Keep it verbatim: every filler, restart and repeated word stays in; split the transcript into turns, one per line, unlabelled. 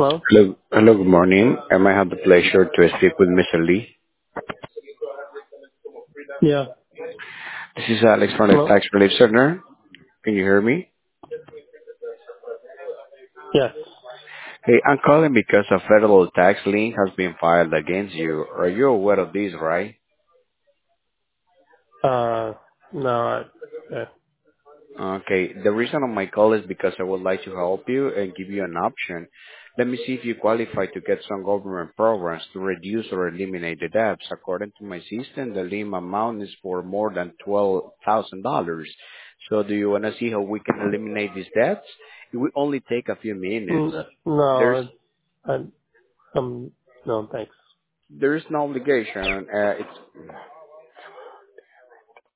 Hello?
Hello. Hello, good morning. Am I have the pleasure to speak with Mister Lee?
Yeah.
This is Alex from the
Hello?
Tax Relief Center. Can you hear me?
Yes.
Hey, I'm calling because a federal tax lien has been filed against you. Are you aware of this, right?
Uh, no, I, uh,
Okay. The reason of my call is because I would like to help you and give you an option. Let me see if you qualify to get some government programs to reduce or eliminate the debts. According to my system, the lien amount is for more than twelve thousand dollars. So do you want to see how we can eliminate these debts? It will only take a few minutes.
mm,
There's
no, I, I, um, no, thanks.
there's no obligation. Uh, it's